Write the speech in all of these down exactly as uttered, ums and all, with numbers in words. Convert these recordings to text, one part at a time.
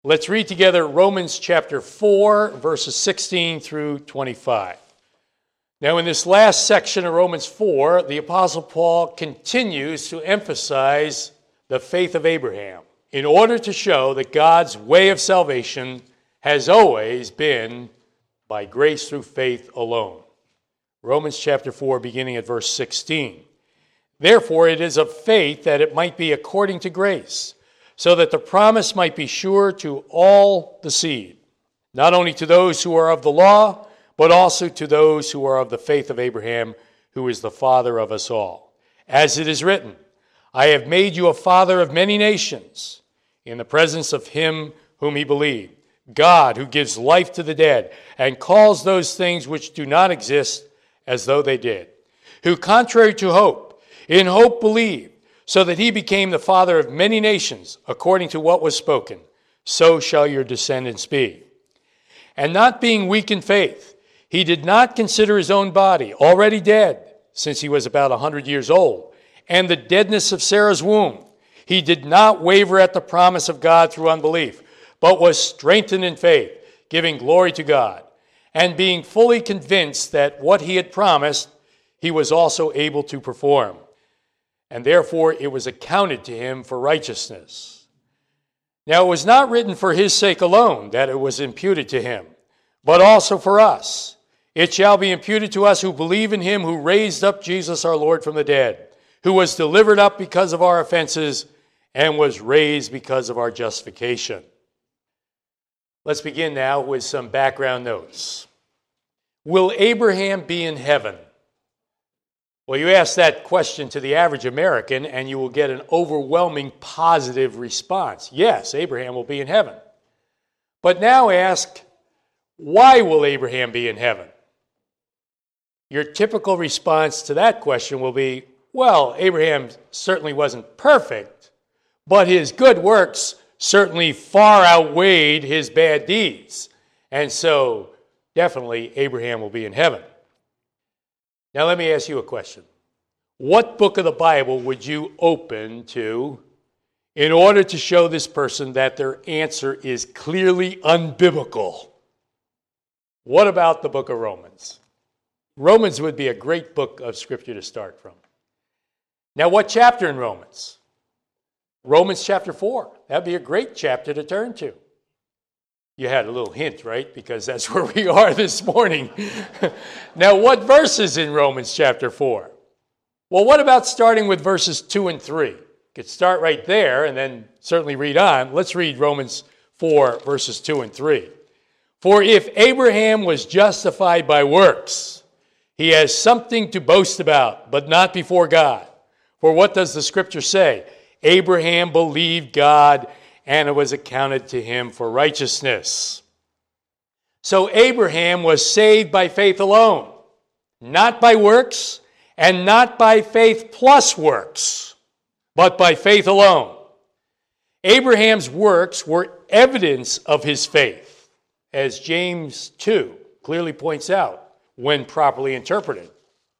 Let's read together Romans chapter four, verses sixteen through twenty-five. Now, in this last section of Romans four, the Apostle Paul continues to emphasize the faith of Abraham in order to show that God's way of salvation has always been by grace through faith alone. Romans chapter four, beginning at verse sixteen. Therefore, it is of faith that it might be according to grace, so that the promise might be sure to all the seed, not only to those who are of the law, but also to those who are of the faith of Abraham, who is the father of us all. As it is written, I have made you a father of many nations, in the presence of him whom he believed, God who gives life to the dead, and calls those things which do not exist as though they did, who contrary to hope, in hope believed, so that he became the father of many nations, according to what was spoken, so shall your descendants be. And not being weak in faith, he did not consider his own body already dead, since he was about a hundred years old, and the deadness of Sarah's womb. He did not waver at the promise of God through unbelief, but was strengthened in faith, giving glory to God, and being fully convinced that what he had promised, he was also able to perform. And therefore it was accounted to him for righteousness. Now it was not written for his sake alone that it was imputed to him, but also for us. It shall be imputed to us who believe in him who raised up Jesus our Lord from the dead, who was delivered up because of our offenses and was raised because of our justification. Let's begin now with some background notes. Will Abraham be in heaven? Well, you ask that question to the average American, and you will get an overwhelming positive response. Yes, Abraham will be in heaven. But now ask, why will Abraham be in heaven? Your typical response to that question will be, well, Abraham certainly wasn't perfect, but his good works certainly far outweighed his bad deeds. And so, definitely, Abraham will be in heaven. Now let me ask you a question. What book of the Bible would you open to in order to show this person that their answer is clearly unbiblical? What about the book of Romans? Romans would be a great book of scripture to start from. Now what chapter in Romans? Romans chapter four. That'd be a great chapter to turn to. You had a little hint, right? Because that's where we are this morning. Now, what verses in Romans chapter four? Well, what about starting with verses two and three? You could start right there and then certainly read on. Let's read Romans four, verses two and three. For if Abraham was justified by works, he has something to boast about, but not before God. For what does the scripture say? Abraham believed God, and it was accounted to him for righteousness. So Abraham was saved by faith alone, not by works, and not by faith plus works, but by faith alone. Abraham's works were evidence of his faith, as James two clearly points out, when properly interpreted.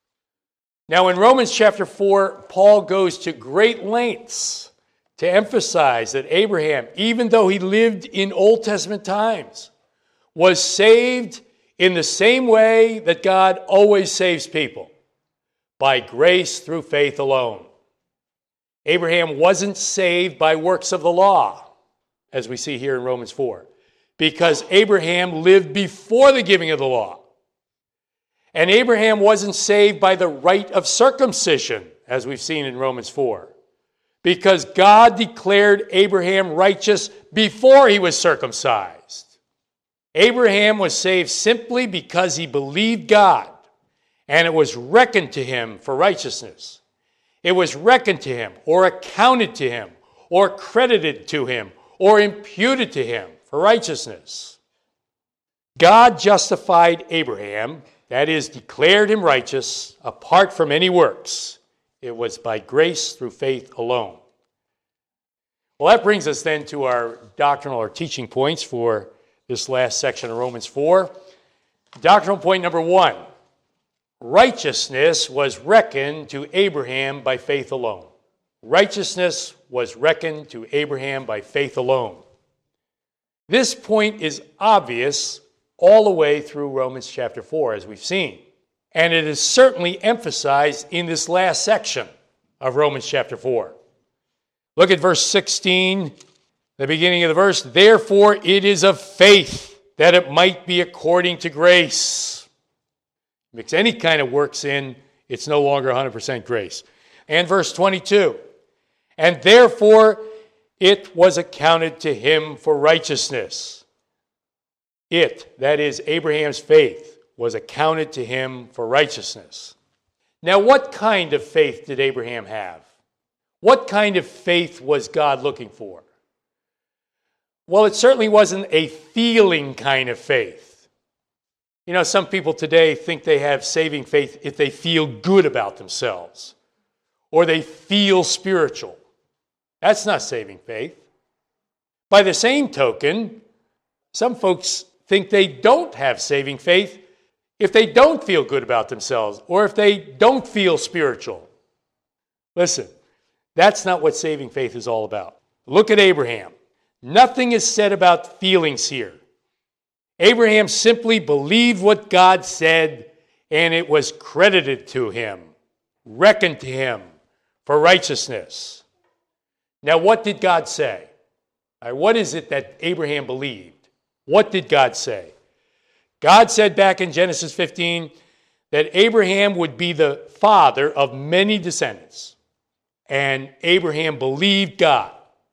Now in Romans chapter four, Paul goes to great lengths to emphasize that Abraham, even though he lived in Old Testament times, was saved in the same way that God always saves people, by grace through faith alone. Abraham wasn't saved by works of the law, as we see here in Romans four, because Abraham lived before the giving of the law. And Abraham wasn't saved by the rite of circumcision, as we've seen in Romans four, because God declared Abraham righteous before he was circumcised. Abraham was saved simply because he believed God, and it was reckoned to him for righteousness. It was reckoned to him, or accounted to him, or credited to him, or imputed to him for righteousness. God justified Abraham, that is, declared him righteous, apart from any works. It was by grace through faith alone. Well, that brings us then to our doctrinal or teaching points for this last section of Romans four. Doctrinal point number one. Righteousness was reckoned to Abraham by faith alone. Righteousness was reckoned to Abraham by faith alone. This point is obvious all the way through Romans chapter four, as we've seen. And it is certainly emphasized in this last section of Romans chapter four. Look at verse sixteen, the beginning of the verse. Therefore it is of faith, that it might be according to grace. Mix any kind of works in, it's no longer one hundred percent grace. And verse twenty-two. And therefore it was accounted to him for righteousness. It, that is Abraham's faith, was accounted to him for righteousness. Now, what kind of faith did Abraham have? What kind of faith was God looking for? Well, it certainly wasn't a feeling kind of faith. You know, some people today think they have saving faith if they feel good about themselves or they feel spiritual. That's not saving faith. By the same token, some folks think they don't have saving faith if they don't feel good about themselves or if they don't feel spiritual. Listen, that's not what saving faith is all about. Look at Abraham. Nothing is said about feelings here. Abraham simply believed what God said, and it was credited to him, reckoned to him for righteousness. Now, what did God say? All right, what is it that Abraham believed? What did God say? God said back in Genesis fifteen that Abraham would be the father of many descendants. And Abraham believed God.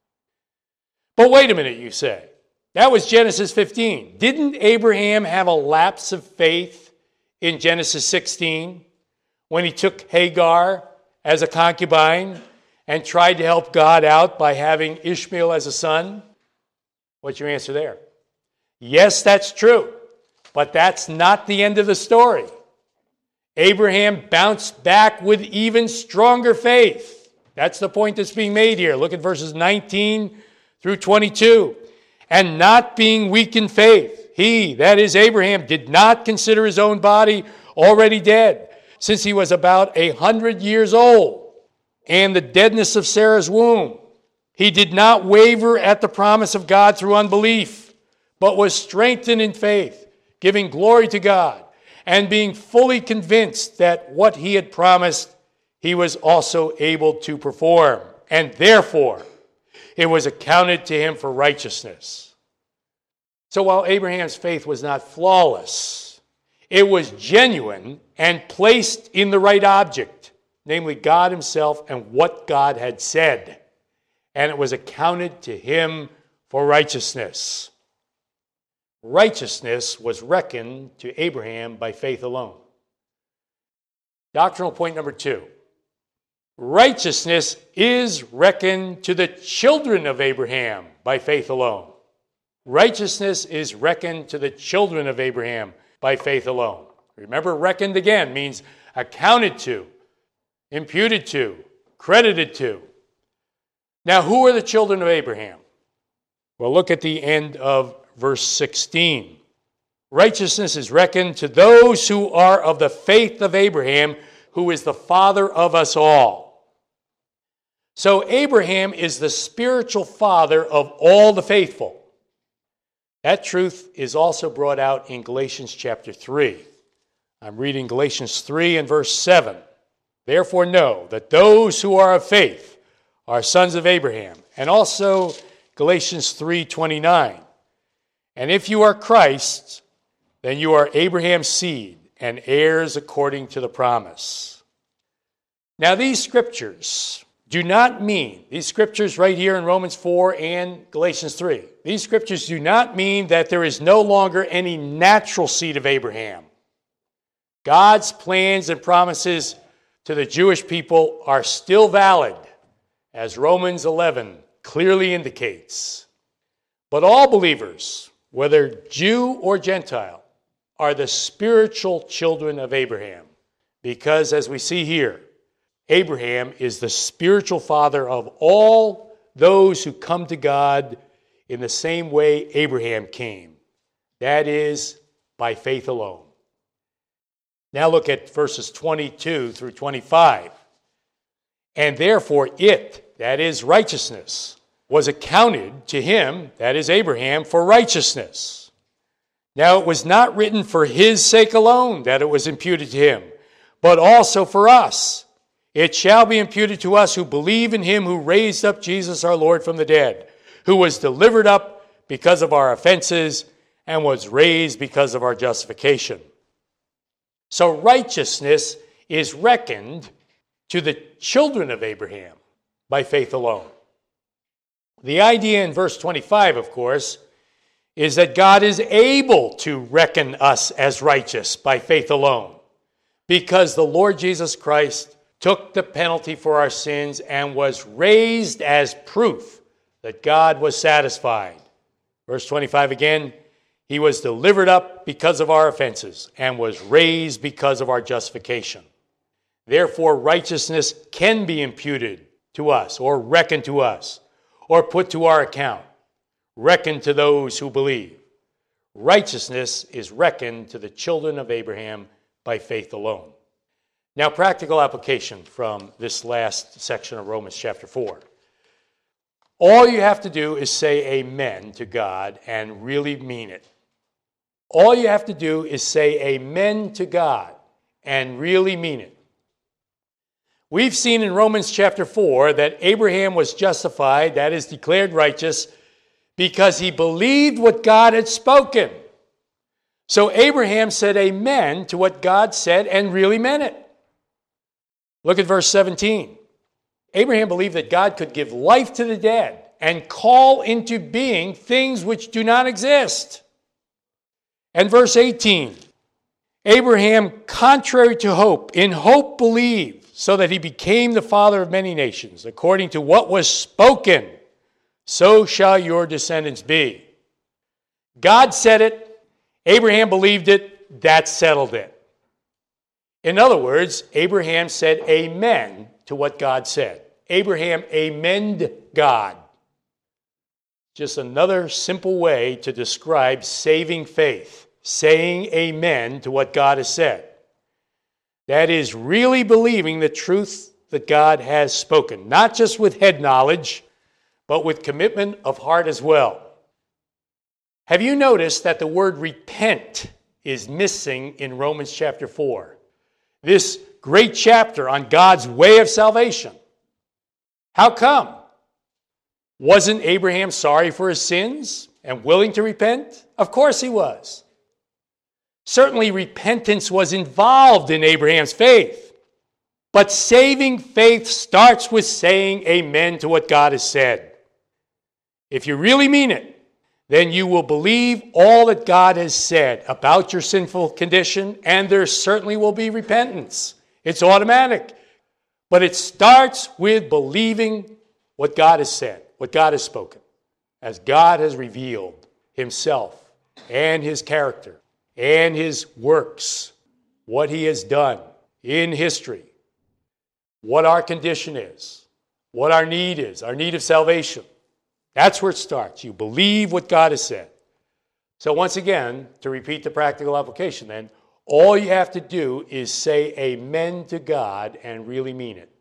But wait a minute, you say. That was Genesis fifteen. Didn't Abraham have a lapse of faith in Genesis sixteen when he took Hagar as a concubine and tried to help God out by having Ishmael as a son? What's your answer there? Yes, that's true. But that's not the end of the story. Abraham bounced back with even stronger faith. That's the point that's being made here. Look at verses nineteen through twenty-two. And not being weak in faith, he, that is Abraham, did not consider his own body already dead, since he was about a hundred years old, and the deadness of Sarah's womb. He did not waver at the promise of God through unbelief, but was strengthened in faith, giving glory to God, and being fully convinced that what he had promised, he was also able to perform. And therefore, it was accounted to him for righteousness. So while Abraham's faith was not flawless, it was genuine and placed in the right object, namely God himself and what God had said. And it was accounted to him for righteousness. Righteousness was reckoned to Abraham by faith alone. Doctrinal point number two. Righteousness is reckoned to the children of Abraham by faith alone. Righteousness is reckoned to the children of Abraham by faith alone. Remember, reckoned again means accounted to, imputed to, credited to. Now, who are the children of Abraham? Well, look at the end of verse sixteen. Righteousness is reckoned to those who are of the faith of Abraham, who is the father of us all. So Abraham is the spiritual father of all the faithful. That truth is also brought out in Galatians chapter three. I'm reading Galatians three and verse seven. Therefore know that those who are of faith are sons of Abraham. And also Galatians three twenty-nine. And if you are Christ, then you are Abraham's seed and heirs according to the promise. Now these scriptures do not mean, these scriptures right here in Romans four and Galatians three, these scriptures do not mean that there is no longer any natural seed of Abraham. God's plans and promises to the Jewish people are still valid, as Romans eleven clearly indicates. But all believers, whether Jew or Gentile, are the spiritual children of Abraham. Because as we see here, Abraham is the spiritual father of all those who come to God in the same way Abraham came. That is, by faith alone. Now look at verses twenty-two through twenty-five. And therefore it, that is righteousness, was accounted to him, that is Abraham, for righteousness. Now it was not written for his sake alone that it was imputed to him, but also for us. It shall be imputed to us who believe in him who raised up Jesus our Lord from the dead, who was delivered up because of our offenses and was raised because of our justification. So righteousness is reckoned to the children of Abraham by faith alone. The idea in verse twenty-five, of course, is that God is able to reckon us as righteous by faith alone, because the Lord Jesus Christ took the penalty for our sins and was raised as proof that God was satisfied. Verse twenty-five again, he was delivered up because of our offenses and was raised because of our justification. Therefore, righteousness can be imputed to us or reckoned to us or put to our account, reckoned to those who believe. Righteousness is reckoned to the children of Abraham by faith alone. Now, practical application from this last section of Romans chapter four. All you have to do is say amen to God and really mean it. All you have to do is say amen to God and really mean it. We've seen in Romans chapter four that Abraham was justified, that is declared righteous, because he believed what God had spoken. So Abraham said amen to what God said and really meant it. Look at verse seventeen. Abraham believed that God could give life to the dead and call into being things which do not exist. And verse eighteen. Abraham, contrary to hope, in hope believed, so that he became the father of many nations, according to what was spoken, so shall your descendants be. God said it, Abraham believed it, that settled it. In other words, Abraham said amen to what God said. Abraham amened God. Just another simple way to describe saving faith, saying amen to what God has said. That is really believing the truth that God has spoken, not just with head knowledge, but with commitment of heart as well. Have you noticed that the word repent is missing in Romans chapter four? This great chapter on God's way of salvation. How come? Wasn't Abraham sorry for his sins and willing to repent? Of course he was. Certainly repentance was involved in Abraham's faith. But saving faith starts with saying amen to what God has said. If you really mean it, then you will believe all that God has said about your sinful condition, and there certainly will be repentance. It's automatic. But it starts with believing what God has said, what God has spoken, as God has revealed himself and his character and his works, what he has done in history, what our condition is, what our need is, our need of salvation. That's where it starts. You believe what God has said. So once again, to repeat the practical application then, all you have to do is say amen to God and really mean it.